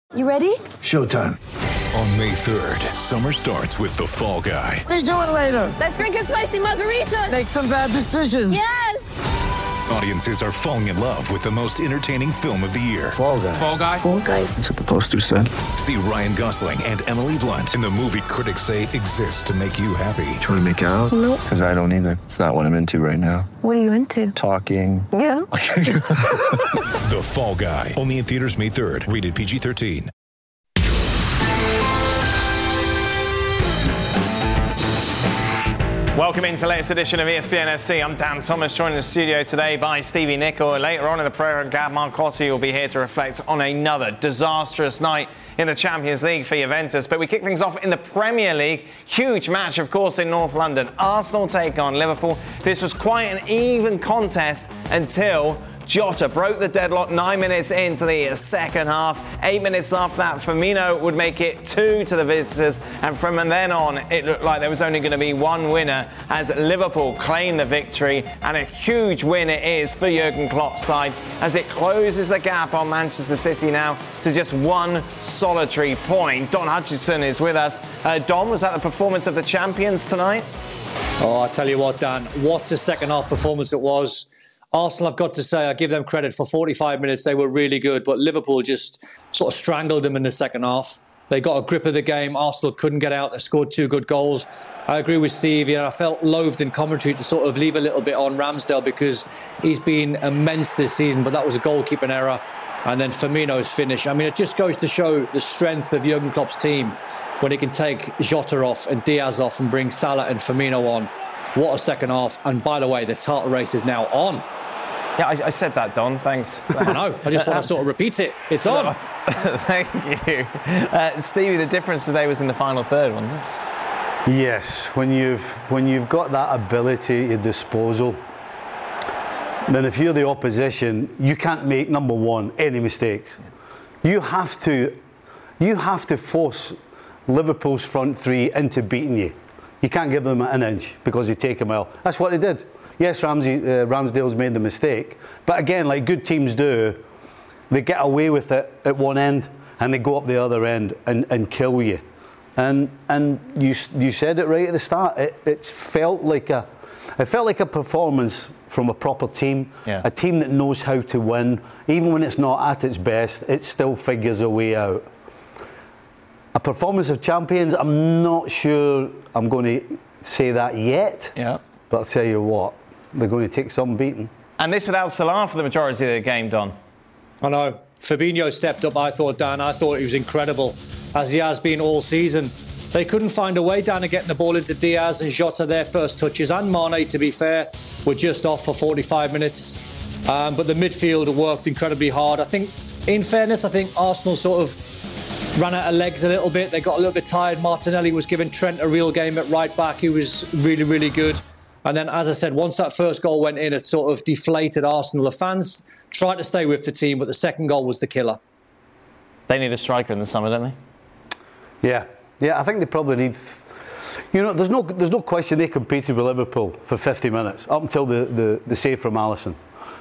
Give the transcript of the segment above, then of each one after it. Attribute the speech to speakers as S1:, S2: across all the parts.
S1: You ready?
S2: Showtime.
S3: On May 3rd, summer starts with The Fall Guy.
S2: Let's do it later.
S1: Let's drink a spicy margarita.
S2: Make some bad decisions.
S1: Yes.
S3: Audiences are falling in love with the most entertaining film of the year.
S2: Fall Guy.
S4: Fall Guy?
S1: Fall Guy.
S2: That's what the poster said.
S3: See Ryan Gosling and Emily Blunt in the movie critics say exists to make you happy.
S5: Trying to make it out?
S1: Nope.
S5: Because I don't either. It's not what I'm into right now.
S1: What are you into?
S5: Talking.
S1: Yeah.
S3: The Fall Guy. Only in theaters May 3rd. Rated PG-13.
S4: Welcome into the latest edition of ESPN FC. I'm Dan Thomas, joined in the studio today by Stevie Nicol. Later on in the program, Gab Marcotti will be here to reflect on another disastrous night in the Champions League for Juventus. But we kick things off in the Premier League. Huge match, of course, in North London. Arsenal take on Liverpool. This was quite an even contest until Jota broke the deadlock 9 minutes into the second half. 8 minutes after that, Firmino would make it 2 to the visitors. And from then on, it looked like there was only going to be one winner as Liverpool claimed the victory. And a huge win it is for Jurgen Klopp's side as it closes the gap on Manchester City now to just one solitary point. Don Hutchinson is with us. Don, was that the performance of the champions tonight?
S6: Oh, I tell you what, Dan, what a second half performance it was. Arsenal, I've got to say, I give them credit for 45 minutes. They were really good, but Liverpool just sort of strangled them in the second half. They got a grip of the game. Arsenal couldn't get out. They scored 2 good goals. I agree with Steve. I felt loathed in commentary to sort of leave a little bit on Ramsdale because he's been immense this season, but that was a goalkeeping error. And then Firmino's finish. I mean, it just goes to show the strength of Jurgen Klopp's team when he can take Jota off and Diaz off and bring Salah and Firmino on. What a second half. And by the way, the title race is now on.
S4: Yeah, I said that, Don. Thanks.
S6: I know. I just want to sort of repeat it. It's on.
S4: Thank you. Stevie, the difference today was in the final third, wasn't it?
S7: Yes, when you've got that ability at your disposal, then if you're the opposition, you can't make, number one, any mistakes. You have to force Liverpool's front three into beating you. You can't give them an inch because they take them out. That's what they did. Yes, Ramsdale's made the mistake, but again, like good teams do, they get away with it at one end and they go up the other end and kill you. And you said it right at the start. It felt like a performance from a proper team, a team that knows how to win, even when it's not at its best. It still figures a way out. A performance of champions. I'm not sure I'm going to say that yet. Yeah. But I'll tell you what. They're going to take some beating.
S4: And this without Salah for the majority of the game, Don.
S6: I know. Fabinho stepped up, I thought, Dan. I thought he was incredible, as he has been all season. They couldn't find a way, Dan, of getting the ball into Diaz and Jota. Their first touches, and Mane, to be fair, were just off for 45 minutes. But the midfield worked incredibly hard. I think, in fairness, Arsenal sort of ran out of legs a little bit. They got a little bit tired. Martinelli was giving Trent a real game at right back. He was really, really good. And then, as I said, once that first goal went in, it sort of deflated Arsenal. The fans tried to stay with the team, but the second goal was the killer.
S4: They need a striker in the summer, don't they?
S7: Yeah, I think they probably need... You know, there's no question they competed with Liverpool for 50 minutes, up until the save from Alisson.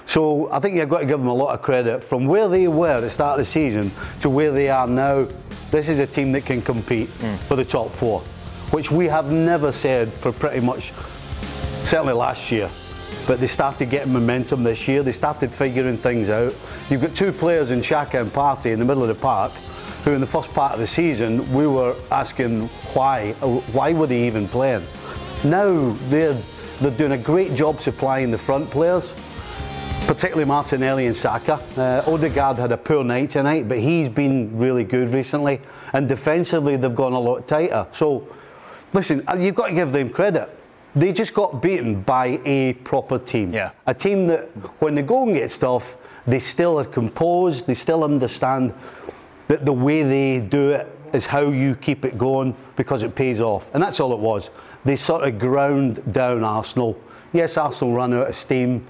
S7: So I think you've got to give them a lot of credit. From where they were at the start of the season to where they are now, this is a team that can compete for the top 4, which we have never said for pretty much... Certainly last year, but they started getting momentum this year. They started figuring things out. You've got 2 players in Xhaka and Partey in the middle of the park who in the first part of the season we were asking why were they even playing. Now they're doing a great job supplying the front players, particularly Martinelli and Saka. Odegaard had a poor night tonight, but he's been really good recently, and defensively they've gone a lot tighter. So listen, you've got to give them credit. They just got beaten by a proper team. Yeah. A team that, when they go and get stuff, they still are composed, they still understand that the way they do it is how you keep it going because it pays off. And that's all it was. They sort of ground down Arsenal. Yes, Arsenal ran out of steam,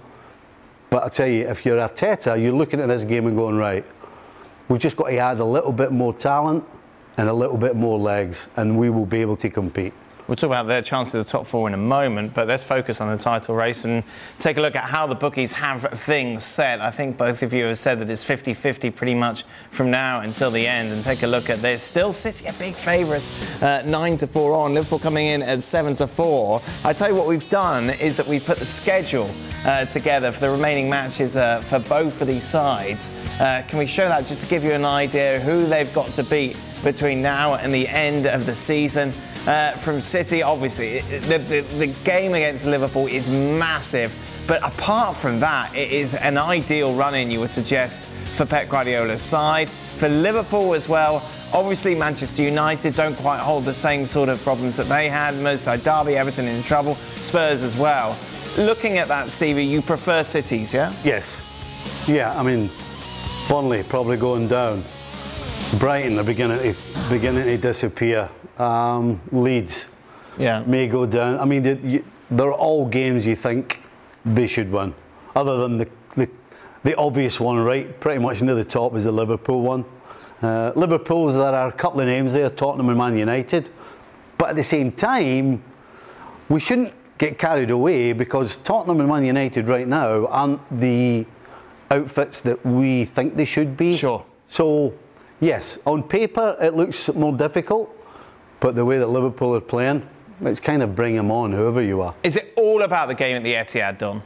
S7: but I tell you, if you're Arteta, you're looking at this game and going, right, we've just got to add a little bit more talent and a little bit more legs, and we will be able to compete.
S4: We'll talk about their chances of the top 4 in a moment, but let's focus on the title race and take a look at how the bookies have things set. I think both of you have said that it's 50-50 pretty much from now until the end. And take a look at this. Still City a big favourites, 9-4 on. Liverpool coming in at 7-4. I tell you what we've done is that we've put the schedule together for the remaining matches for both of these sides. Can we show that just to give you an idea who they've got to beat between now and the end of the season? From City, obviously, the game against Liverpool is massive. But apart from that, it is an ideal run-in, you would suggest, for Pep Guardiola's side. For Liverpool as well, obviously Manchester United don't quite hold the same sort of problems that they had. Merseyside derby, Everton in trouble, Spurs as well. Looking at that, Stevie, you prefer City's, yeah?
S7: Yes. Yeah, I mean, Burnley probably going down. Brighton are beginning to disappear. Leeds may go down. I mean, they're all games you think they should win, other than the obvious one, right? Pretty much near the top is the Liverpool one. Liverpool's, there are a couple of names there, Tottenham and Man United. But at the same time, we shouldn't get carried away, because Tottenham and Man United right now aren't the outfits that we think they should be.
S4: Sure.
S7: So, yes, on paper it looks more difficult. But the way that Liverpool are playing, it's kind of bring them on, whoever you are.
S4: Is it all about the game at the Etihad, Don?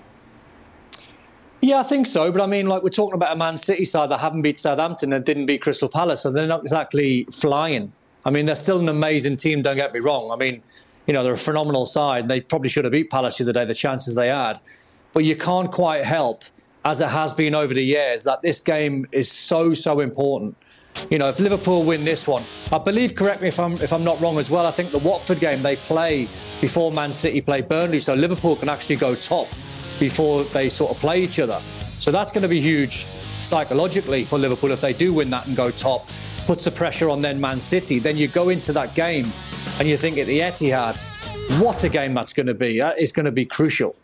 S6: Yeah, I think so. But I mean, like, we're talking about a Man City side that haven't beat Southampton and didn't beat Crystal Palace, so they're not exactly flying. I mean, they're still an amazing team, don't get me wrong. I mean, you know, they're a phenomenal side. They probably should have beat Palace the other day, the chances they had. But you can't quite help, as it has been over the years, that this game is so, so important. You know, if Liverpool win this one, I believe, correct me if I'm not wrong as well, I think the Watford game they play before Man City play Burnley, so Liverpool can actually go top before they sort of play each other. So that's going to be huge psychologically for Liverpool if they do win that and go top. Puts the pressure on then Man City. Then you go into that game and you think at the Etihad, what a game that's going to be. That is going to be crucial.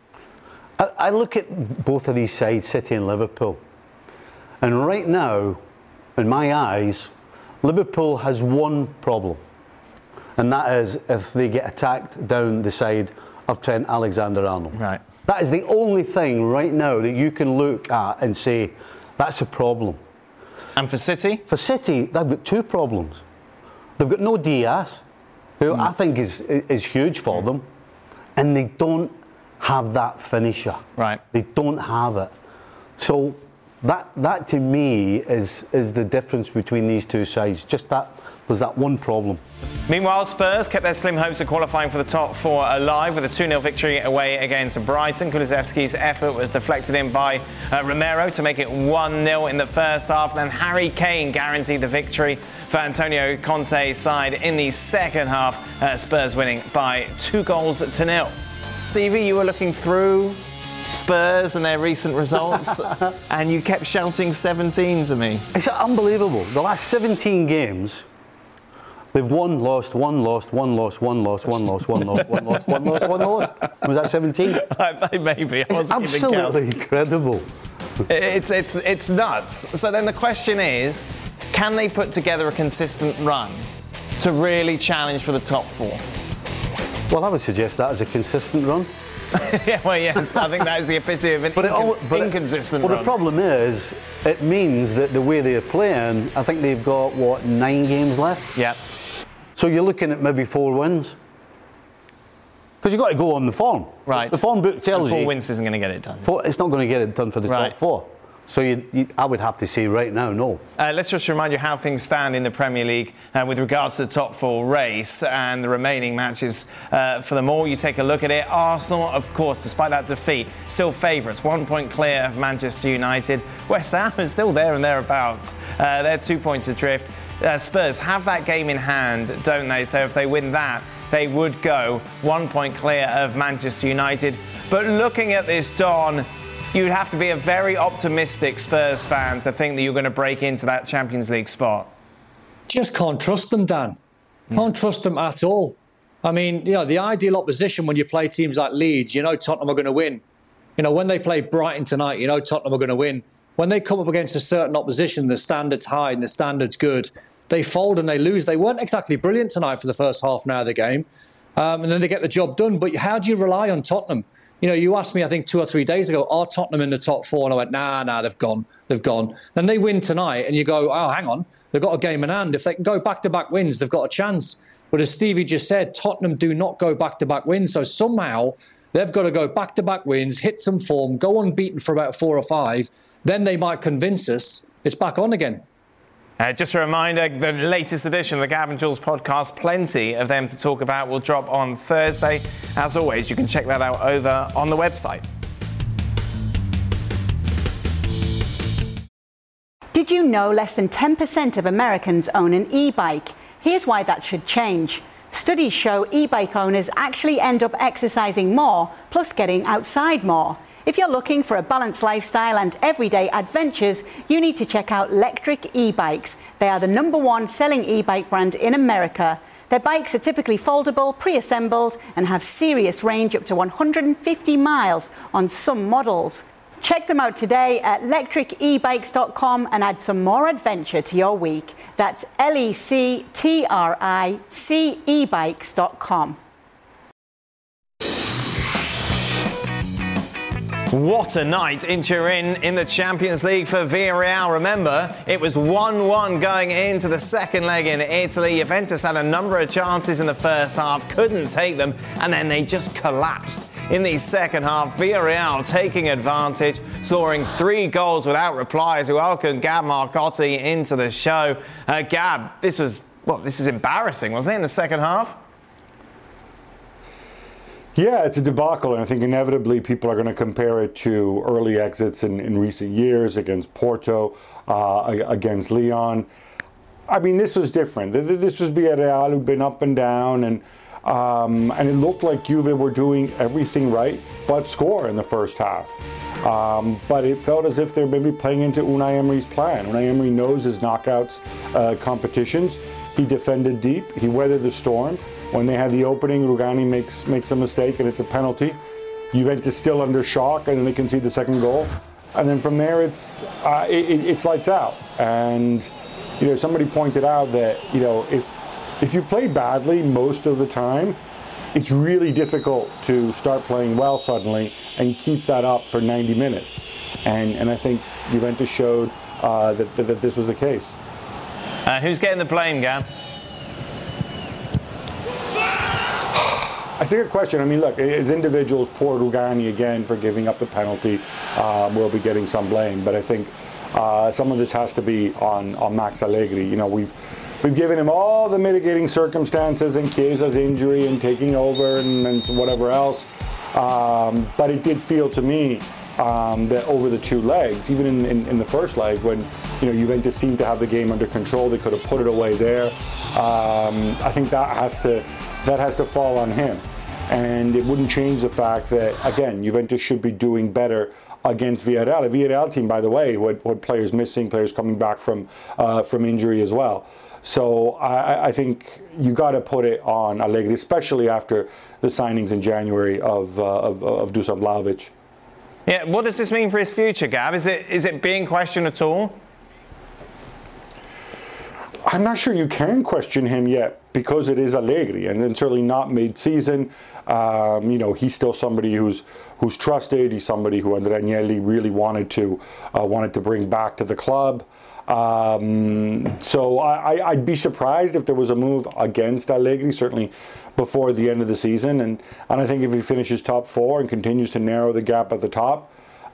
S7: I look at both of these sides, City and Liverpool, and right now, in my eyes, Liverpool has one problem, and that is if they get attacked down the side of Trent Alexander-Arnold.
S4: Right.
S7: That is the only thing right now that you can look at and say, that's a problem.
S4: And for City?
S7: For City, they've got two problems. They've got no Diaz, who I think is huge for them, and they don't have that finisher.
S4: Right.
S7: They don't have it. So that to me is the difference between these two sides. Just that, there's that one problem.
S4: Meanwhile, Spurs kept their slim hopes of qualifying for the top 4 alive with a 2-0 victory away against Brighton. Kulusevski's effort was deflected in by Romero to make it 1-0 in the first half. Then Harry Kane guaranteed the victory for Antonio Conte's side in the second half. Spurs winning by 2-0. Stevie, you were looking through Spurs and their recent results and you kept shouting 17 to me.
S7: It's unbelievable. The last 17 games, they've won, lost, one lost, one lost, one lost, one lost, one lost, one lost, one lost, one lost. Was that 17?
S4: I think maybe.
S7: It's absolutely incredible.
S4: It's nuts. So then the question is, can they put together a consistent run to really challenge for the top 4?
S7: Well, I would suggest that as a consistent run.
S4: Yeah, well, yes, I think that is the epitome of an inconsistent run.
S7: Well, the problem is, it means that the way they're playing, I think they've got, 9 games left?
S4: Yeah.
S7: So you're looking at maybe 4 wins. Because you've got to go on the form.
S4: Right.
S7: The form book tells you...
S4: 4 wins isn't going to get it done.
S7: It's not going to get it done for the top 4. So I would have to say right now, no.
S4: Let's just remind you how things stand in the Premier League with regards to the top 4 race and the remaining matches for them all. You take a look at it. Arsenal, of course, despite that defeat, still favourites. 1 point clear of Manchester United. West Ham is still there and thereabouts. They're 2 points adrift. Spurs have that game in hand, don't they? So if they win that, they would go 1 point clear of Manchester United. But looking at this, Don, you'd have to be a very optimistic Spurs fan to think that you're going to break into that Champions League spot.
S6: Just can't trust them, Dan. Can't trust them at all. I mean, you know, the ideal opposition when you play teams like Leeds, you know Tottenham are going to win. You know, when they play Brighton tonight, you know Tottenham are going to win. When they come up against a certain opposition, the standard's high and the standard's good, they fold and they lose. They weren't exactly brilliant tonight for the first half an hour of the game. and then they get the job done. But how do you rely on Tottenham? You know, you asked me, I think 2 or 3 days ago, are Tottenham in the top 4? And I went, nah, they've gone. Then they win tonight, and you go, oh, hang on, they've got a game in hand. If they can go back-to-back wins, they've got a chance. But as Stevie just said, Tottenham do not go back-to-back wins. So somehow they've got to go back-to-back wins, hit some form, go unbeaten for about 4 or 5. Then they might convince us it's back on again.
S4: Just a reminder, the latest edition of the Gav and Jules podcast, plenty of them to talk about, will drop on Thursday. As always, you can check that out over on the website.
S8: Did you know less than 10% of Americans own an e-bike? Here's why that should change. Studies show e-bike owners actually end up exercising more, plus getting outside more. If you're looking for a balanced lifestyle and everyday adventures, you need to check out Lectric e-bikes. They are the #1 selling e-bike brand in America. Their bikes are typically foldable, pre-assembled, and have serious range up to 150 miles on some models. Check them out today at lectricebikes.com and add some more adventure to your week. That's lectricebikes.com.
S4: What a night in Turin in the Champions League for Villarreal. Remember, it was 1-1 going into the second leg in Italy. Juventus had a number of chances in the first half, couldn't take them, and then they just collapsed in the second half. Villarreal taking advantage, scoring 3 goals without reply as we welcome Gab Marcotti into the show. Gab, this is embarrassing, wasn't it, in the second half?
S9: Yeah, it's a debacle, and I think inevitably people are going to compare it to early exits in recent years against Porto, against Lyon. I mean, this was different. This was Villarreal, who'd been up and down, and it looked like Juve were doing everything right but score in the first half. But it felt as if they're maybe playing into Unai Emery's plan. Unai Emery knows his knockouts competitions. He defended deep. He weathered the storm. When they had the opening, Rugani makes a mistake and it's a penalty. Juventus still under shock, and then they concede the second goal. And then from there, it's lights out. And somebody pointed out that if you play badly most of the time, it's really difficult to start playing well suddenly and keep that up for 90 minutes. And I think Juventus showed that this was the case.
S4: Who's getting the blame, Gab?
S9: That's a good question. I mean, look, as individuals, poor Rugani again for giving up the penalty will be getting some blame. But I think some of this has to be on Max Allegri. We've given him all the mitigating circumstances and Chiesa's injury and taking over and whatever else. But it did feel to me that over the 2 legs, even in the first leg, when Juventus seemed to have the game under control, they could have put it away there. I think that has to fall on him, and it wouldn't change the fact that again Juventus should be doing better against Villarreal. A Villarreal team, by the way, who had players missing, players coming back from injury as well. So I think you got to put it on Allegri, especially after the signings in January of Dusan Vlahovic.
S4: Yeah, what does this mean for his future, Gab? Is it being questioned at all?
S9: I'm not sure you can question him yet because it is Allegri, and then certainly not mid-season. He's still somebody who's trusted. He's somebody who Andrea Agnelli really wanted to bring back to the club. So I'd be surprised if there was a move against Allegri, certainly before the end of the season. And I think if he finishes top 4 and continues to narrow the gap at the top,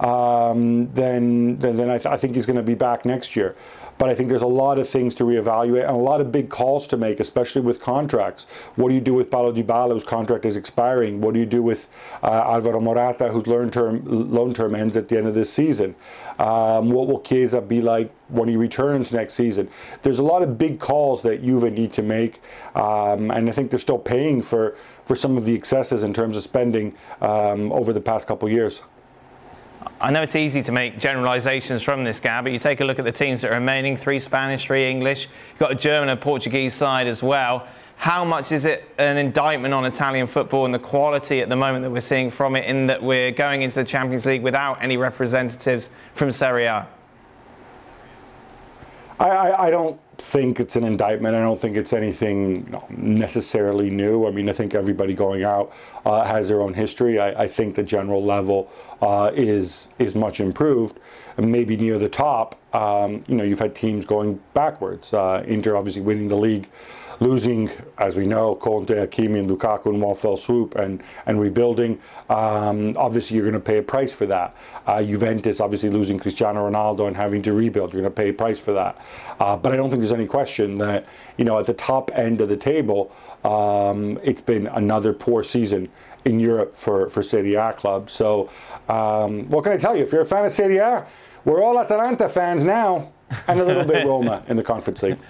S9: then I think he's going to be back next year. But I think there's a lot of things to reevaluate and a lot of big calls to make, especially with contracts. What do you do with Paulo Dybala, whose contract is expiring? What do you do with Alvaro Morata, whose loan term ends at the end of this season? What will Chiesa be like when he returns next season? There's a lot of big calls that Juve need to make, and I think they're still paying for some of the excesses in terms of spending over the past couple of years.
S4: I know it's easy to make generalisations from this, Gab, but you take a look at the teams that are remaining, 3 Spanish, 3 English. You've got a German and Portuguese side as well. How much is it an indictment on Italian football and the quality at the moment that we're seeing from it, in that we're going into the Champions League without any representatives from Serie A?
S9: I don't think it's an indictment. I don't think it's anything necessarily new. I mean, I think everybody going out has their own history. I think the general level is much improved. And maybe near the top, you've had teams going backwards. Inter obviously winning the league, losing, as we know, Conte, Hakimi, and Lukaku in one fell swoop, and rebuilding. Obviously, you're going to pay a price for that. Juventus obviously losing Cristiano Ronaldo and having to rebuild. You're going to pay a price for that. But I don't think there's any question that, at the top end of the table, it's been another poor season in Europe for Serie A clubs. So what can I tell you? If you're a fan of Serie A, we're all Atalanta fans now. And a little bit Roma in the Conference League.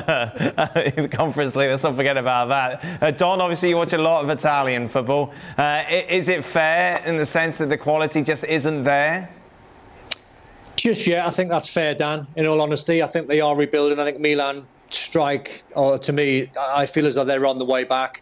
S4: In the Conference League, let's not forget about that. Don, obviously you watch a lot of Italian football. Is it fair in the sense that the quality just isn't there?
S6: Just yet, I think that's fair, Dan. In all honesty, I think they are rebuilding. I think Milan strike, or to me, I feel as though they're on the way back.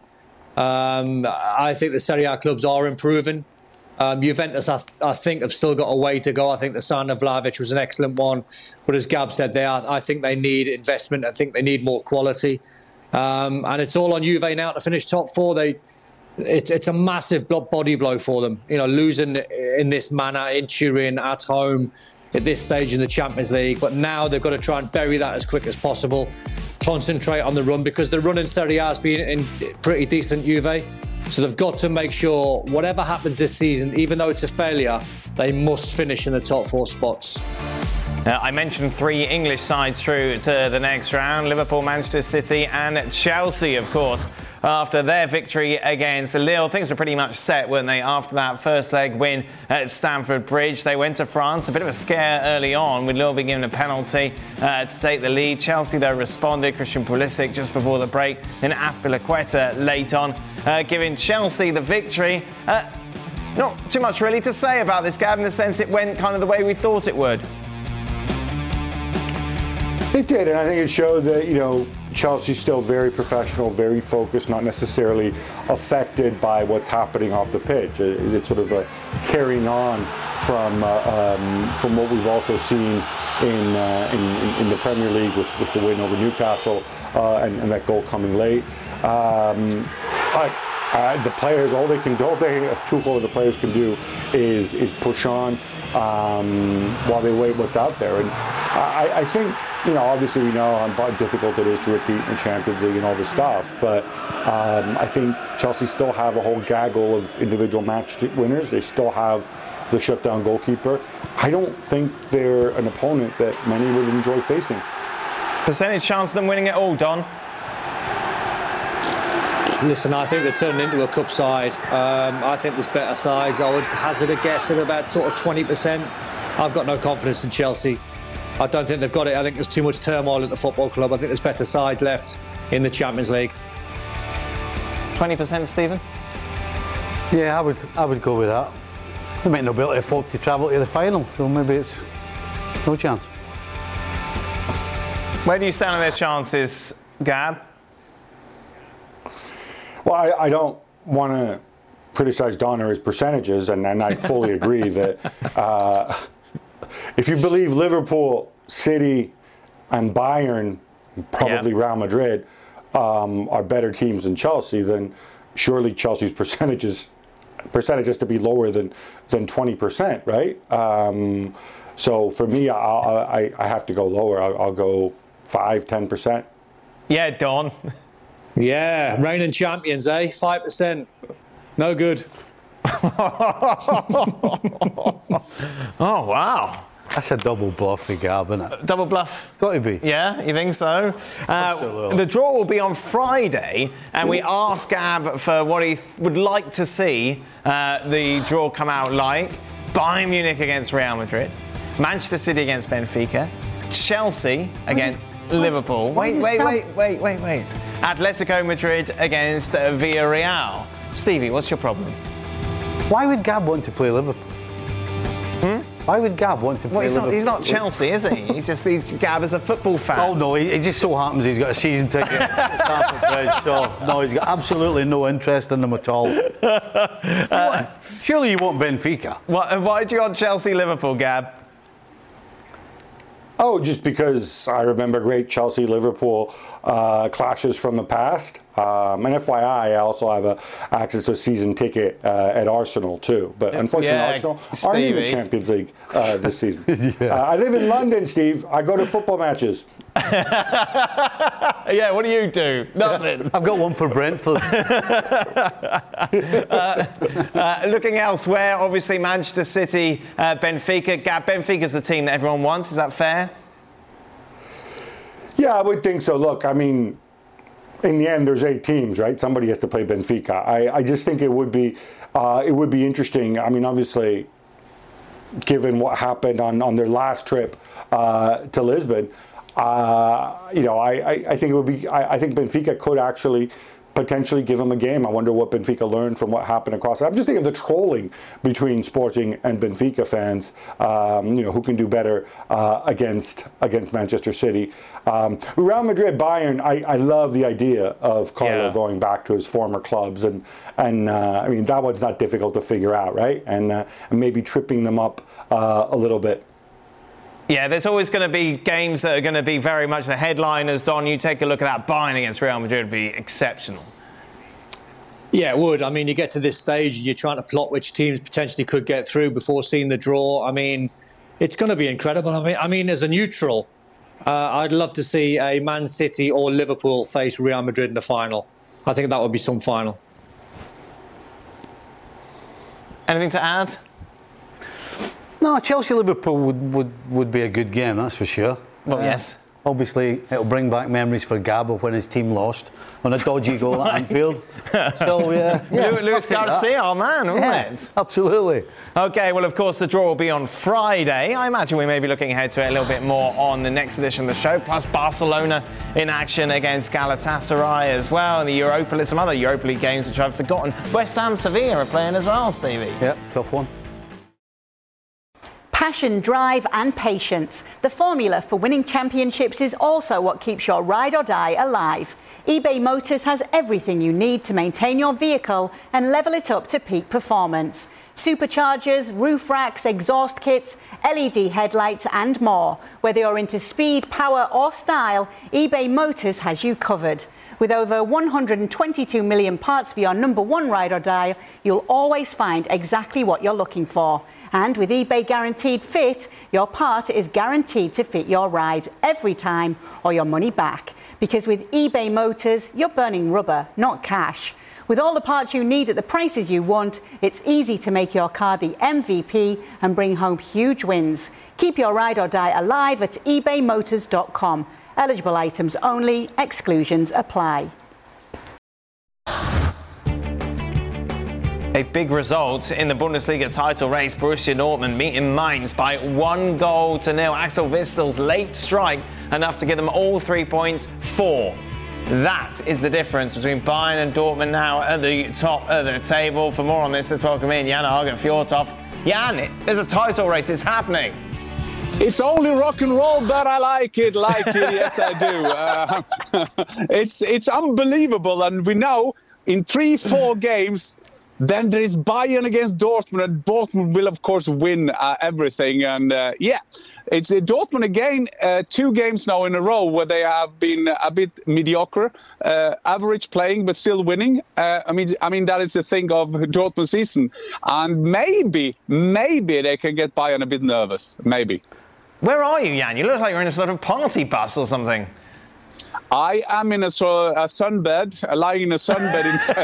S6: I think the Serie A clubs are improving. Juventus, I think, have still got a way to go. I think the sign of Vlahovic was an excellent one. But as Gab said, I think they need investment. I think they need more quality. And it's all on Juve now to finish top four. It's a massive body blow for them. Losing in this manner in Turin at home at this stage in the Champions League. But now they've got to try and bury that as quick as possible. Concentrate on the run, because the run in Serie A has been in pretty decent, Juve. So they've got to make sure whatever happens this season, even though it's a failure, they must finish in the top four spots.
S4: I mentioned 3 English sides through to the next round. Liverpool, Manchester City and Chelsea, of course. After their victory against Lille, things were pretty much set, weren't they? After that first leg win at Stamford Bridge, they went to France. A bit of a scare early on, with Lille being given a penalty to take the lead. Chelsea, though, responded. Christian Pulisic just before the break, then Azpilicueta late on, giving Chelsea the victory. Not too much really to say about this, Gab, in the sense it went kind of the way we thought it would.
S9: It did, and I think it showed that, Chelsea's still very professional, very focused, not necessarily affected by what's happening off the pitch. It's sort of a carrying on from what we've also seen in the Premier League with the win over Newcastle and that goal coming late. The players, all the players can do is push on while they wait what's out there. And I think, obviously we know how difficult it is to repeat in the Champions League and all this stuff, but I think Chelsea still have a whole gaggle of individual match winners. They still have the shutdown goalkeeper. I don't think they're an opponent that many would enjoy facing.
S4: Percentage chance of them winning it all, Don?
S6: Listen, I think they're turning into a cup side. I think there's better sides. I would hazard a guess at about sort of 20%. I've got no confidence in Chelsea. I don't think they've got it. I think there's too much turmoil at the football club. I think there's better sides left in the Champions League.
S4: 20%, Stephen?
S7: Yeah, I would go with that. They might not be able to afford to travel to the final, so maybe it's no chance.
S4: Where do you stand on their chances, Gab?
S9: Well, I don't want to criticize Don or his percentages, and I fully agree that if you believe Liverpool, City, and Bayern, probably Real Madrid, are better teams than Chelsea, then surely Chelsea's percentage has to be lower than 20%, right? So for me, I have to go lower. I'll go 5-10%.
S4: Yeah, Don.
S6: Yeah, reigning champions, 5%. No good.
S4: Oh, wow.
S7: That's a double bluff for Gab, isn't it?
S4: Double bluff?
S7: Got to be.
S4: Yeah, you think so? The draw will be on Friday, and we asked Gab for what he would like to see the draw come out like. Bayern Munich against Real Madrid, Manchester City against Benfica, Chelsea against Liverpool. Wait. Atletico Madrid against Villarreal. Stevie, what's your problem?
S7: Why would Gab want to play Liverpool? Why would Gab want to play Liverpool?
S4: He's not Chelsea, is he? He's Gab is a football fan.
S7: Oh, no, it just so happens he's got a season ticket at Stamford Bridge, so no, he's got absolutely no interest in them at all. Surely you want Benfica.
S4: Why do you want Chelsea-Liverpool, Gab?
S9: Oh, just because I remember great Chelsea-Liverpool clashes from the past. And FYI, I also have access to a season ticket at Arsenal too. But unfortunately, Arsenal aren't in the Champions League this season. I live in London, Steve. I go to football matches.
S4: Yeah, what do you do? Nothing.
S7: I've got one for Brentford.
S4: Looking elsewhere, obviously Manchester City, Benfica. Benfica's the team that everyone wants. Is that fair?
S9: Yeah, I would think so. Look, I mean, in the end, there's 8 teams, right? Somebody has to play Benfica. I just think it would be interesting. I mean, obviously, given what happened on their last trip to Lisbon, I think it would be. I think Benfica could actually potentially give them a game. I wonder what Benfica learned from what happened across. I'm just thinking of the trolling between Sporting and Benfica fans. Who can do better against Manchester City. Real Madrid, Bayern. I love the idea of Carlo going back to his former clubs, and I mean that one's not difficult to figure out, right? And maybe tripping them up a little bit.
S4: Yeah, there's always going to be games that are going to be very much the headliners. Don, you take a look at that. Bayern against Real Madrid would be exceptional.
S6: Yeah, it would. I mean, you get to this stage and you're trying to plot which teams potentially could get through before seeing the draw. I mean, it's going to be incredible. I mean, as a neutral, I'd love to see a Man City or Liverpool face Real Madrid in the final. I think that would be some final.
S4: Anything to add?
S7: No, Chelsea-Liverpool would be a good game, that's for sure.
S4: Well, yes.
S7: Obviously, it'll bring back memories for Gabba when his team lost on a dodgy goal at Anfield. So, yeah.
S4: Luis Garcia, our man, wasn't it?
S7: Absolutely.
S4: OK, well, of course, the draw will be on Friday. I imagine we may be looking ahead to it a little bit more on the next edition of the show, plus Barcelona in action against Galatasaray as well, and the Europa League, some other Europa League games which I've forgotten. West Ham, Sevilla are playing as well, Stevie.
S7: Yeah, tough one.
S8: Passion, drive and patience. The formula for winning championships is also what keeps your ride or die alive. eBay Motors has everything you need to maintain your vehicle and level it up to peak performance. Superchargers, roof racks, exhaust kits, LED headlights and more. Whether you're into speed, power or style, eBay Motors has you covered. With over 122 million parts for your number one ride or die, you'll always find exactly what you're looking for. And with eBay Guaranteed Fit, your part is guaranteed to fit your ride every time or your money back. Because with eBay Motors, you're burning rubber, not cash. With all the parts you need at the prices you want, it's easy to make your car the MVP and bring home huge wins. Keep your ride or die alive at ebaymotors.com. Eligible items only, exclusions apply.
S4: A big result in the Bundesliga title race. Borussia Dortmund beating Mainz by 1-0. Axel Witstel's late strike, enough to give them all 3 points. 4. That is the difference between Bayern and Dortmund now at the top of the table. For more on this, let's welcome in Jan Hagen Fjortoft. Jan, there's a title race. It's happening.
S10: It's only rock and roll, but I like it. Yes, I do. It's unbelievable, and we know in 3-4 games. Then there is Bayern against Dortmund, and Dortmund will, of course, win everything. And it's Dortmund again, 2 games now in a row where they have been a bit mediocre, average playing, but still winning. I mean that is the thing of Dortmund season. And maybe they can get Bayern a bit nervous. Maybe.
S4: Where are you, Jan? You look like you're in a sort of party bus or something.
S10: I am in a sunbed, lying in a sunbed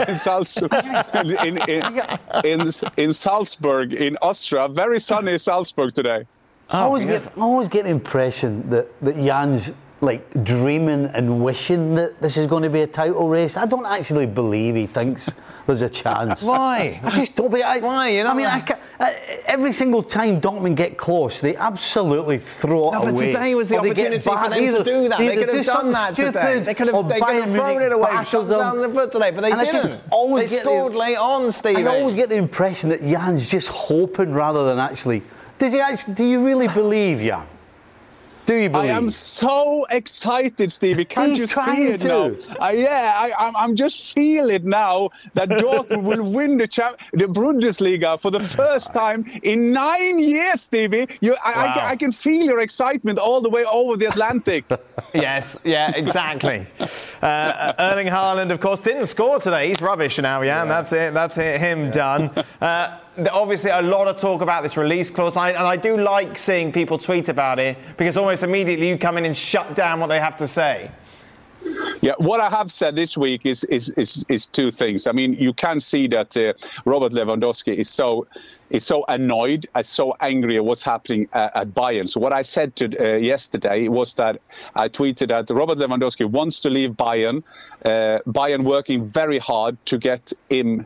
S10: in Salzburg, in Austria. Very sunny Salzburg today.
S7: I always get the impression that Jan's like dreaming and wishing that this is going to be a title race. I don't actually believe he thinks there's a chance.
S4: Why?
S7: I just don't.
S4: Why? You know,
S7: I mean, every single time Dortmund get close, they absolutely throw it away.
S4: But today was the opportunity for them to do that. They could have done that today. They could have thrown it away, shot down the foot today, but they didn't. They scored late on, Stevie.
S7: I always get the impression that Jan's just hoping rather than actually. Do you really believe, Jan? Do you believe?
S10: I am so excited, Stevie. Can't you see it now? I'm just feel it now that Dortmund will win the Bundesliga for the first time in 9 years, Stevie. I can feel your excitement all the way over the Atlantic.
S4: Yes, yeah, exactly. Erling Haaland, of course, didn't score today. He's rubbish now, Jan. Yeah. That's it. Him done. Obviously, a lot of talk about this release clause, and I do like seeing people tweet about it because almost immediately you come in and shut down what they have to say.
S10: Yeah, what I have said this week is two things. I mean, you can see that Robert Lewandowski is so annoyed, so angry at what's happening at Bayern. So what I said yesterday was that I tweeted that Robert Lewandowski wants to leave Bayern. Bayern working very hard to get him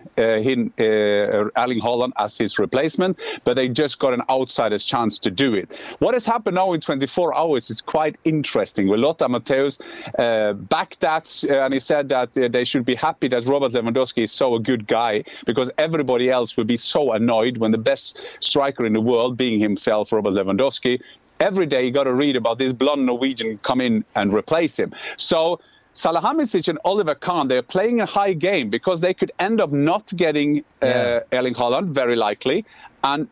S10: Erling Haaland as his replacement, but they just got an outsider's chance to do it. What has happened now in 24 hours is quite interesting. Lothar Matthäus backed that, and he said that they should be happy that Robert Lewandowski is so a good guy, because everybody else will be so annoyed when the best striker in the world, being himself Robert Lewandowski, every day you got to read about this blonde Norwegian come in and replace him. So Salihamidzic and Oliver Kahn, they're playing a high game because they could end up not getting Erling Haaland, very likely. And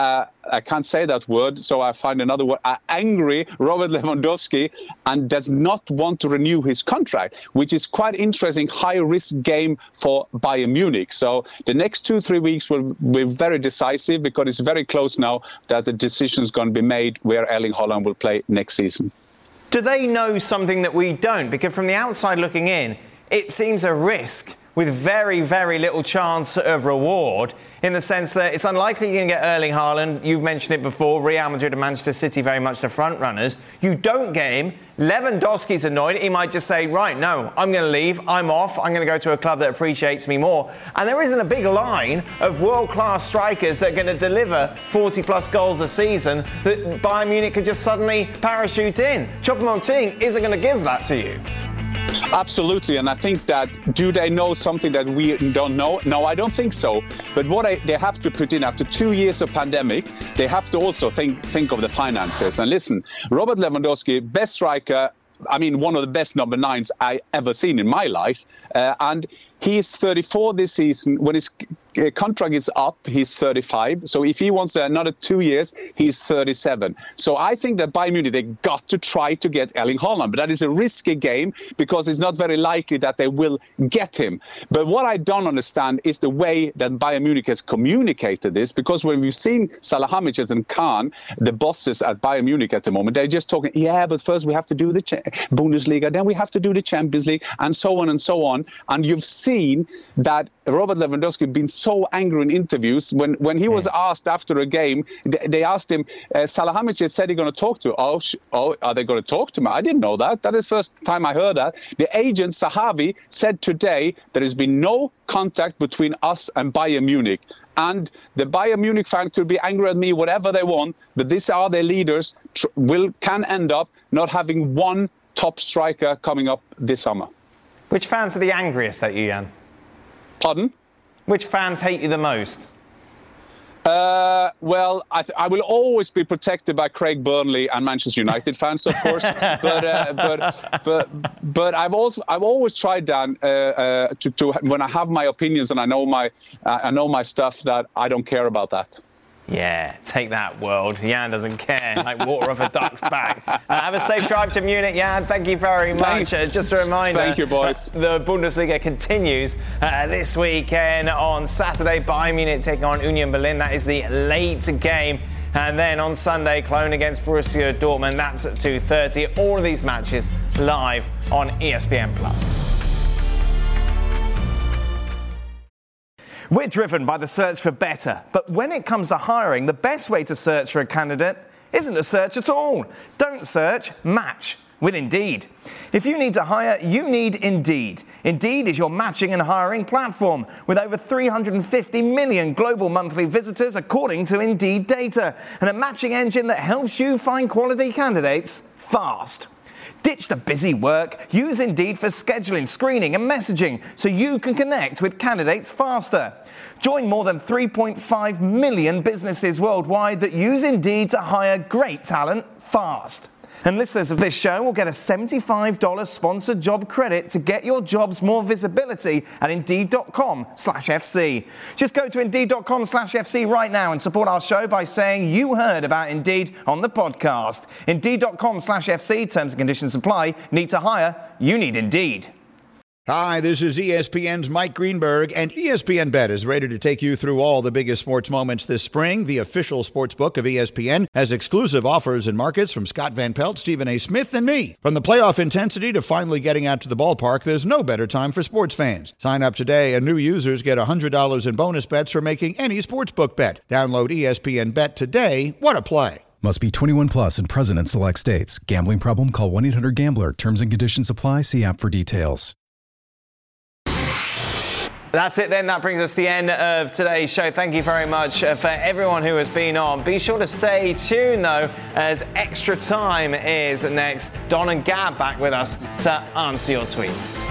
S10: I can't say that word, so I find another word. Angry Robert Lewandowski and does not want to renew his contract, which is quite interesting, high-risk game for Bayern Munich. So the next 2-3 weeks will be very decisive because it's very close now that the decision is going to be made where Erling Haaland will play next season.
S4: Do they know something that we don't? Because from the outside looking in, it seems a risk with very, very little chance of reward, in the sense that it's unlikely you're going to get Erling Haaland. You've mentioned it before, Real Madrid and Manchester City very much the front runners. You don't get him. Lewandowski's annoyed. He might just say, right, no, I'm going to leave. I'm off. I'm going to go to a club that appreciates me more. And there isn't a big line of world-class strikers that are going to deliver 40-plus goals a season that Bayern Munich could just suddenly parachute in. Choupo-Moting isn't going to give that to you.
S10: Absolutely, and I think that, do they know something that we don't know? No, I don't think so. But what they have to put in after 2 years of pandemic, they have to also think of the finances. And listen, Robert Lewandowski, best striker, I mean, one of the best number 9s I ever seen in my life. And he is 34 this season. When his contract is up, he's 35. So if he wants another 2 years, he's 37. So I think that Bayern Munich, they got to try to get Erling Haaland. But that is a risky game because it's not very likely that they will get him. But what I don't understand is the way that Bayern Munich has communicated this, because when we've seen Salihamidzic and Kahn, the bosses at Bayern Munich at the moment, they're just talking, but first we have to do the Bundesliga, then we have to do the Champions League, and so on and so on. And you've seen that Robert Lewandowski been so angry in interviews. When he was asked after a game, they asked him, Salihamidzic said he's going to talk to you. Are they going to talk to me? I didn't know that. That is the first time I heard that. The agent, Sahavi, said today there has been no contact between us and Bayern Munich. And the Bayern Munich fan could be angry at me, whatever they want, but these are their leaders, can end up not having one top striker coming up this summer.
S4: Which fans are the angriest at you, Jan?
S10: Pardon?
S4: Which fans hate you the most?
S10: Well, I will always be protected by Craig Burnley and Manchester United fans, of course. but I've always tried, Dan, to when I have my opinions and I know my stuff, that I don't care about that.
S4: Yeah, take that, world. Jan doesn't care, like water off a duck's back. Have a safe drive to Munich, Jan. Thank you very much. Just a reminder.
S10: Thank you, boys.
S4: The Bundesliga continues this weekend on Saturday. Bayern Munich taking on Union Berlin. That is the late game. And then on Sunday, Cologne against Borussia Dortmund. That's at 2:30. All of these matches live on ESPN+. We're driven by the search for better, but when it comes to hiring, the best way to search for a candidate isn't to search at all. Don't search, match with Indeed. If you need to hire, you need Indeed. Indeed is your matching and hiring platform with over 350 million global monthly visitors according to Indeed data, and a matching engine that helps you find quality candidates fast. Ditch the busy work. Use Indeed for scheduling, screening and messaging so you can connect with candidates faster. Join more than 3.5 million businesses worldwide that use Indeed to hire great talent fast. And listeners of this show will get a $75 sponsored job credit to get your jobs more visibility at Indeed.com/FC. Just go to Indeed.com/FC right now and support our show by saying you heard about Indeed on the podcast. Indeed.com/FC, terms and conditions apply. Need to hire? You need Indeed.
S11: Hi, this is ESPN's Mike Greenberg, and ESPN Bet is ready to take you through all the biggest sports moments this spring. The official sports book of ESPN has exclusive offers and markets from Scott Van Pelt, Stephen A. Smith, and me. From the playoff intensity to finally getting out to the ballpark, there's no better time for sports fans. Sign up today, and new users get $100 in bonus bets for making any sportsbook bet. Download ESPN Bet today. What a play.
S12: Must be 21 plus and present in select states. Gambling problem? Call 1-800-GAMBLER. Terms and conditions apply. See app for details.
S4: That's it then. That brings us to the end of today's show. Thank you very much for everyone who has been on. Be sure to stay tuned, though, as Extra Time is next. Don and Gab back with us to answer your tweets.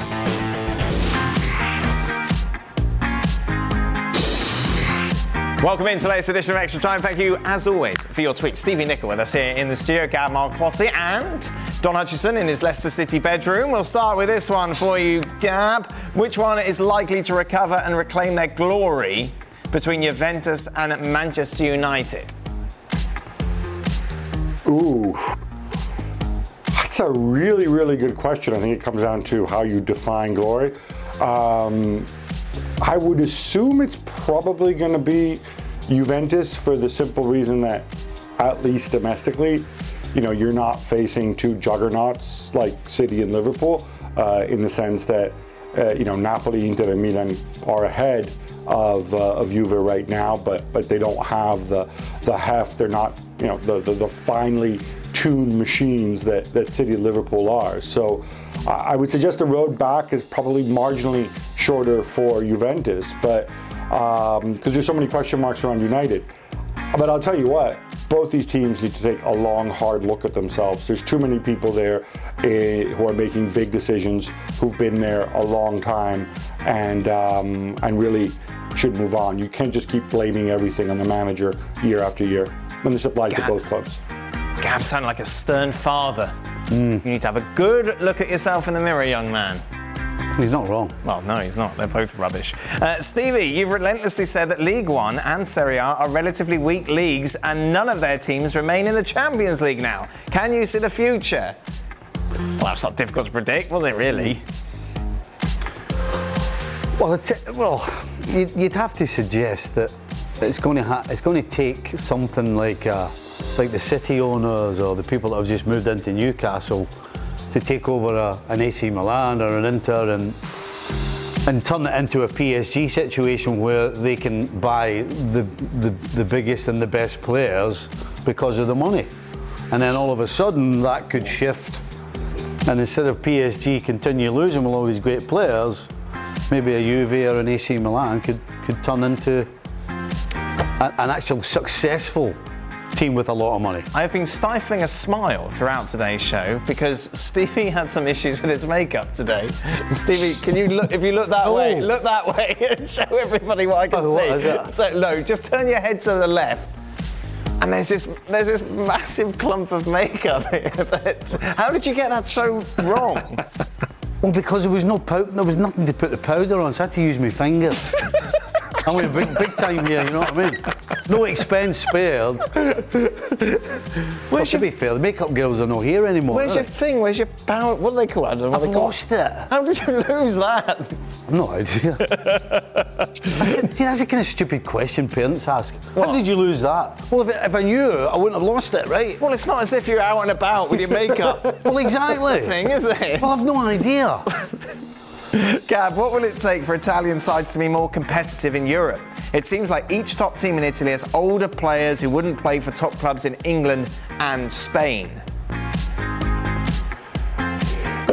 S4: Welcome into the latest edition of Extra Time. Thank you, as always, for your tweets. Stevie Nicol with us here in the studio, Gab Marcotti and Don Hutchison in his Leicester City bedroom. We'll start with this one for you, Gab. Which one is likely to recover and reclaim their glory between Juventus and Manchester United?
S9: Ooh. That's a really, really good question. I think it comes down to how you define glory. I would assume it's probably going to be Juventus for the simple reason that, at least domestically, you're not facing two juggernauts like City and Liverpool, in the sense that, Napoli, Inter, and Milan are ahead of Juve right now, but they don't have the heft. They're not, the finely tuned machines that City and Liverpool are. So I would suggest the road back is probably marginally shorter for Juventus, but because there's so many question marks around United. But I'll tell you what, both these teams need to take a long, hard look at themselves. There's too many people there who are making big decisions, who've been there a long time, and really should move on. You can't just keep blaming everything on the manager year after year. And this applies to both clubs.
S4: Gab sounded like a stern father. You need to have a good look at yourself in the mirror, young man.
S7: He's not wrong.
S4: Well, no, he's not. They're both rubbish. Stevie, you've relentlessly said that League One and Serie A are relatively weak leagues and none of their teams remain in the Champions League now. Can you see the future? Well, that's not difficult to predict, was it, really?
S7: Well, you'd have to suggest that it's going to take something like the City owners or the people that have just moved into Newcastle to take over an AC Milan or an Inter and turn it into a PSG situation where they can buy the biggest and the best players because of the money. And then all of a sudden that could shift, and instead of PSG continue losing with all these great players, maybe a Juve or an AC Milan could turn into an actual successful team with a lot of money.
S4: I have been stifling a smile throughout today's show because Stevie had some issues with his makeup today. Stevie, can you look? If you look that way, look that way and show everybody what I can see.
S7: What is that?
S4: So no, just turn your head to the left. And there's this massive clump of makeup here. How did you get that so wrong?
S7: Well, because there was nothing to put the powder on, so I had to use my fingers. I mean, big time here, you know what I mean? No expense spared. Well, to be fair, the makeup girls are not here anymore.
S4: Where's your thing? Where's your power? What do they call it?
S7: I've lost it.
S4: How did you lose that?
S7: I've no idea. That's a kind of stupid question parents ask. How did you lose that? Well, if I knew, I wouldn't have lost it, right?
S4: Well, it's not as if you're out and about with your makeup.
S7: Well, exactly.
S4: Thing, is it?
S7: Well, I've no idea.
S4: Gab, what will it take for Italian sides to be more competitive in Europe? It seems like each top team in Italy has older players who wouldn't play for top clubs in England and Spain.
S9: Look,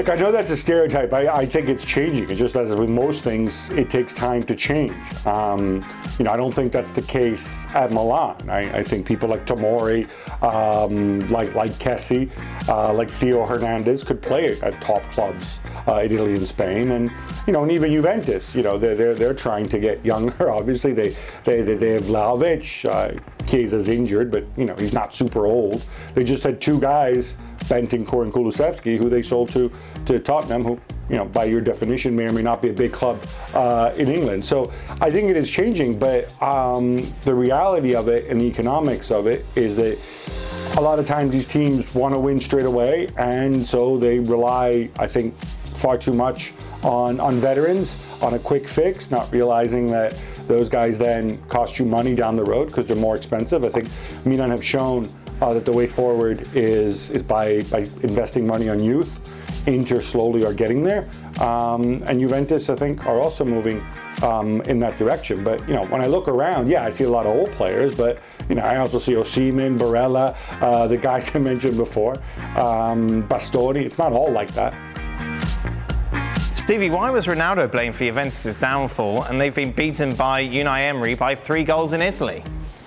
S9: Look, I know that's a stereotype. I think it's changing. It just, as with most things, it takes time to change. I don't think that's the case at Milan. I think people like Tomori, like Kessie, like Theo Hernandez could play at top clubs in Italy and Spain, and even Juventus. They're trying to get younger. Obviously, they have Vlahovic. Chiesa's injured, but he's not super old. They just had two guys, Bentancur and Kulusevski, who they sold to Tottenham, who, by your definition, may or may not be a big club in England. So I think it is changing, but the reality of it and the economics of it is that a lot of times these teams want to win straight away, and so they rely, I think, far too much on veterans, on a quick fix, not realizing that those guys then cost you money down the road because they're more expensive. I think Milan have shown that the way forward is by investing money on youth. Inter slowly are getting there, and Juventus, I think, are also moving in that direction. But when I look around, I see a lot of old players, but I also see Osimhen, Barella, the guys I mentioned before, Bastoni. It's not all like that.
S4: Stevie, why was Ronaldo blamed for Juventus' downfall, and they've been beaten by Unai Emery by 3 goals in Italy?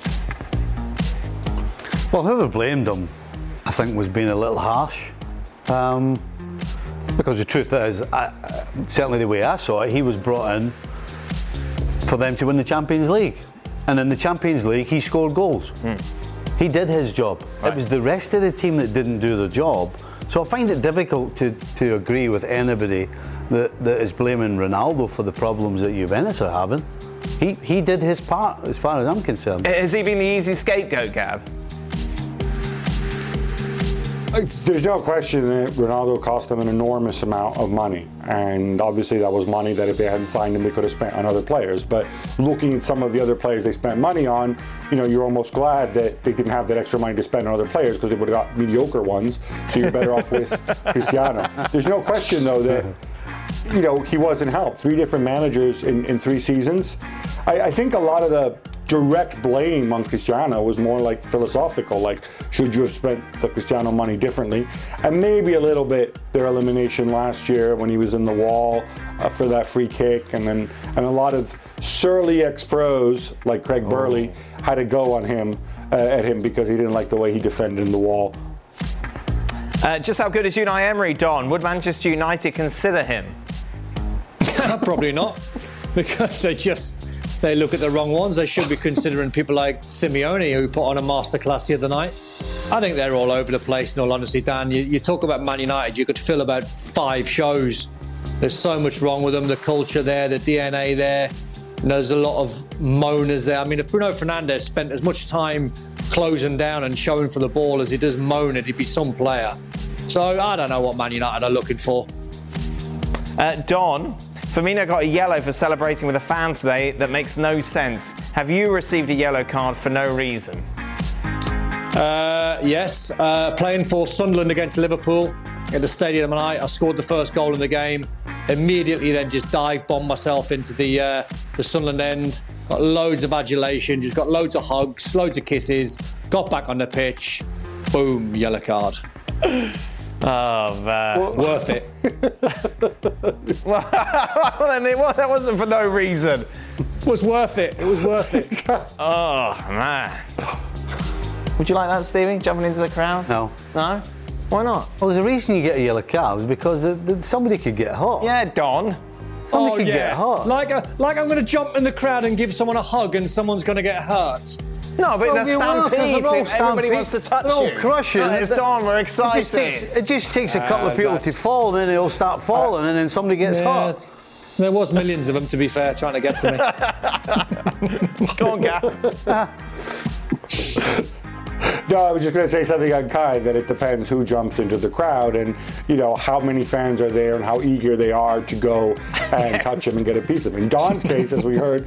S7: Well, whoever blamed him, I think, was being a little harsh. Because the truth is, certainly the way I saw it, he was brought in for them to win the Champions League. And in the Champions League, he scored goals. He did his job. Right. It was the rest of the team that didn't do the job. So I find it difficult to agree with anybody that is blaming Ronaldo for the problems that Juventus are having. He did his part, as far as I'm concerned.
S4: Has he been the easy scapegoat, Gab?
S9: There's no question that Ronaldo cost them an enormous amount of money, and obviously that was money that if they hadn't signed him, they could have spent on other players. But looking at some of the other players they spent money on, you're almost glad that they didn't have that extra money to spend on other players, because they would have got mediocre ones, so you're better off with Cristiano. There's no question, though, that he wasn't helped. 3 different managers in 3 seasons. I think a lot of the direct blame on Cristiano was more like philosophical, like should you have spent the Cristiano money differently, and maybe a little bit their elimination last year when he was in the wall for that free kick, and a lot of surly ex-pros like Craig Burley had to go on him at him because he didn't like the way he defended in the wall.
S4: Just how good is Unai Emery, Don? Would Manchester United consider him?
S6: Probably not, because they look at the wrong ones. They should be considering people like Simeone, who put on a masterclass the other night. I think they're all over the place, in all honesty, Dan. You talk about Man United, you could fill about 5 shows. There's so much wrong with them, the culture there, the DNA there. And there's a lot of moaners there. I mean, if Bruno Fernandes spent as much time closing down and showing for the ball as he does moaning, he'd be some player. So I don't know what Man United are looking for.
S4: Don, Firmino got a yellow for celebrating with the fans today. That makes no sense. Have you received a yellow card for no reason?
S6: Yes. Playing for Sunderland against Liverpool at the stadium tonight. I scored the first goal in the game. Immediately then just dive-bombed myself into the Sunderland end. Got loads of adulation, just got loads of hugs, loads of kisses. Got back on the pitch. Boom, yellow card.
S4: Oh, man.
S6: Worth it.
S4: Well, then that wasn't for no reason.
S6: It was worth it. It was worth it.
S4: Oh, man. Would you like that, Stevie? Jumping into the crowd?
S7: No.
S4: No? Why not?
S7: Well, there's a reason you get a yellow card, is because somebody could get hurt.
S4: Yeah, Don.
S7: Somebody could get hurt.
S6: Like I'm going to jump in the crowd and give someone a hug and someone's going to get hurt.
S4: No, but the stampede, everybody wants to touch you.
S7: Crushing.
S4: It's Don, we're excited.
S7: It just takes a couple of people to fall, and then they all start falling, and then somebody gets hurt.
S6: There was millions of them, to be fair, trying to get to me.
S4: Go on, Gap.
S9: No, I was just going to say something unkind, that it depends who jumps into the crowd and, how many fans are there and how eager they are to go and touch him and get a piece of him. In Don's case, as we heard,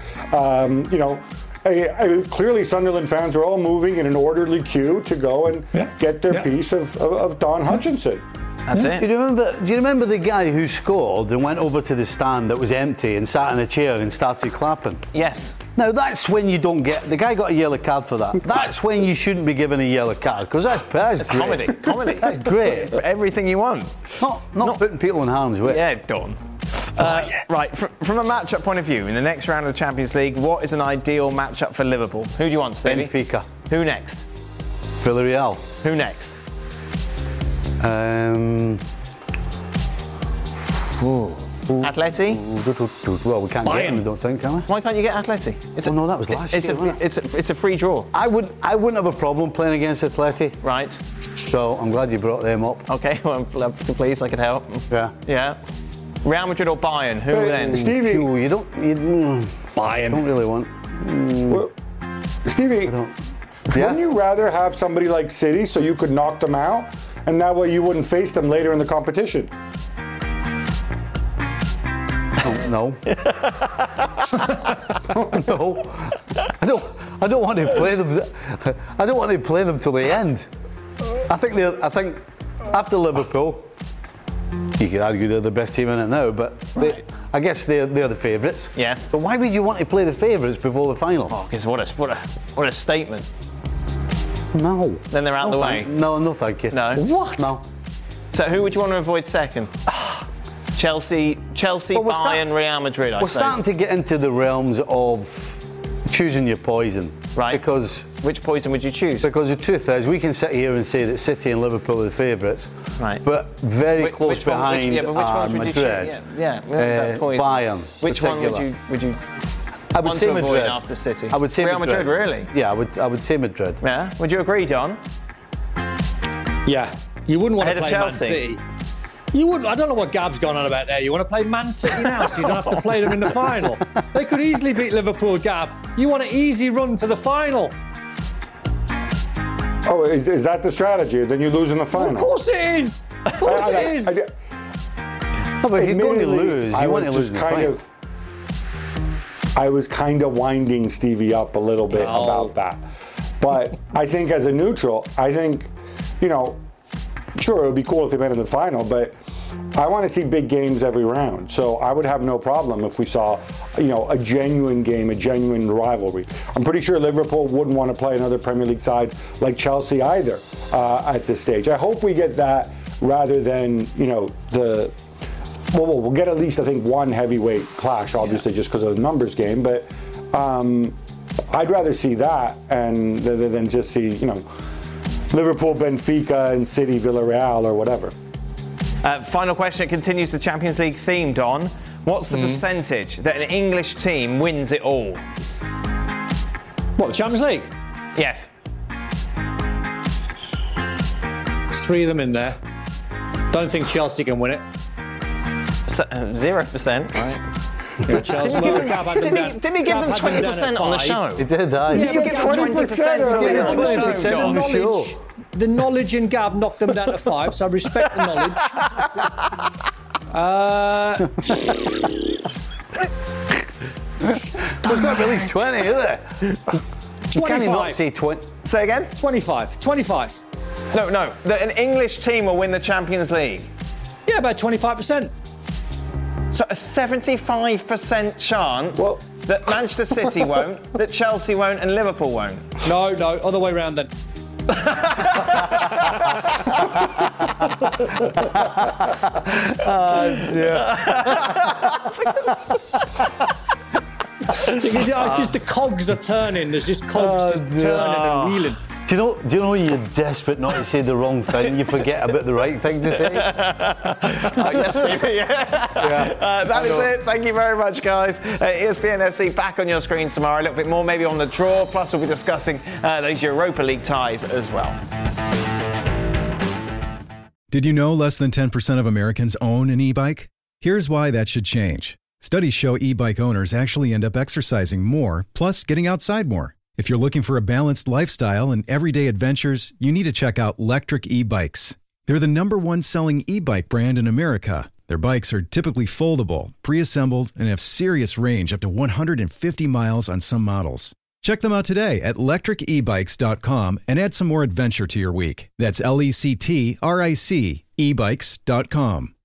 S9: clearly Sunderland fans are all moving in an orderly queue to go and get their piece of Don Hutchinson.
S4: That's it.
S7: Do you remember the guy who scored and went over to the stand that was empty and sat in a chair and started clapping?
S4: Yes.
S7: Now that's when you don't get. The guy got a yellow card for that. That's when you shouldn't be given a yellow card because that's great.
S4: Comedy.
S7: That's great.
S4: Everything you want.
S7: Not putting people in harm's way.
S4: Yeah, Don. Right, from a matchup point of view, in the next round of the Champions League, what is an ideal matchup for Liverpool? Who do you want, Stevie?
S7: Benfica.
S4: Who next?
S7: Villarreal.
S4: Who next? Atleti?
S7: Well, we can't get them, I don't think, can we?
S4: Why can't you get Atleti?
S7: No, that was last year, wasn't it?
S4: It's a free draw.
S7: I wouldn't have a problem playing against Atleti.
S4: Right.
S7: So I'm glad you brought them up.
S4: Okay, well, I'm pleased I could help. Yeah. Real Madrid or Bayern? Who then?
S9: Stevie.
S7: Bayern. Don't really want.
S9: Well, Stevie, wouldn't you rather have somebody like City so you could knock them out, and that way you wouldn't face them later in the competition?
S7: No. No. I don't want to play them. I don't want to play them till the end. I think after Liverpool, you could argue they're the best team in it now, but I guess they're the favourites.
S4: Yes.
S7: But why would you want to play the favourites before the final?
S4: Oh, because what a statement.
S7: No.
S4: Then they're out of the way.
S7: No, thank you.
S4: No.
S7: What? No.
S4: So who would you want to avoid second? Chelsea, Bayern, Real Madrid.
S7: We're starting to get into the realms of choosing your poison.
S4: Right.
S7: Because
S4: which poison would you choose?
S7: Because the truth is, we can sit here and say that City and Liverpool are the favourites.
S4: Right.
S7: But very close behind
S4: which ones would you choose?
S7: Madrid.
S4: Bayern. Which one would you
S7: I would say Madrid
S4: after City?
S7: I would say
S4: Real Madrid, really?
S7: Yeah, I would say Madrid.
S4: Yeah. Would you agree, Don?
S6: Yeah. You wouldn't want
S4: Ahead
S6: to
S4: of
S6: play Man
S4: Chelsea?
S6: City. You wouldn't. I don't know what Gab's gone on about there. You want to play Man City now, so you don't have to play them in the final. They could easily beat Liverpool, Gab. You want an easy run to the final.
S9: Oh, is that the strategy? Then you lose in the final.
S6: Well, of course it is. Of course it is.
S7: No, but if you're going to lose, you want to lose in the final.
S9: I was kind of winding Stevie up a little bit about that. But I think as a neutral, sure, it would be cool if they went in the final, but I want to see big games every round. So I would have no problem if we saw, a genuine game, a genuine rivalry. I'm pretty sure Liverpool wouldn't want to play another Premier League side like Chelsea either at this stage. I hope we get that rather than, we'll get at least, I think, one heavyweight clash, obviously, just because of the numbers game. But I'd rather see that than just see, Liverpool, Benfica, and City, Villarreal, or whatever.
S4: Final question. It continues the Champions League theme, Don. What's the percentage that an English team wins it all?
S6: What, the Champions League?
S4: Yes.
S6: 3 of them in there. Don't think Chelsea can win it.
S4: 0%. Right.
S6: Yeah, Chelsea.
S4: Didn't he give them 20% on the show?
S7: He did,
S4: Yeah,
S7: he
S4: give them 20%
S7: on the show.
S6: The knowledge in Gab knocked them down to 5, so I respect the knowledge.
S7: There's not at least 20, is there?
S6: 25.
S7: Can you not say 20?
S4: Say again?
S6: 25.
S4: No. That an English team will win the Champions League.
S6: Yeah, about 25%.
S4: So a 75% chance that Manchester City won't, that Chelsea won't, and Liverpool won't.
S6: No, other way round then. Just the cogs are turning. There's just cogs just turning and wheeling.
S7: Do you know you're desperate not to say the wrong thing? You forget about the right thing to say.
S4: Yes, Stevie. That is it. Thank you very much, guys. ESPN FC back on your screens tomorrow. A little bit more maybe on the draw. Plus, we'll be discussing those Europa League ties as well.
S12: Did you know less than 10% of Americans own an e-bike? Here's why that should change. Studies show e-bike owners actually end up exercising more, plus getting outside more. If you're looking for a balanced lifestyle and everyday adventures, you need to check out Lectric e-bikes. They're the #1 selling e-bike brand in America. Their bikes are typically foldable, pre-assembled, and have serious range up to 150 miles on some models. Check them out today at lectricebikes.com and add some more adventure to your week. That's LECTRIC ebikes.com.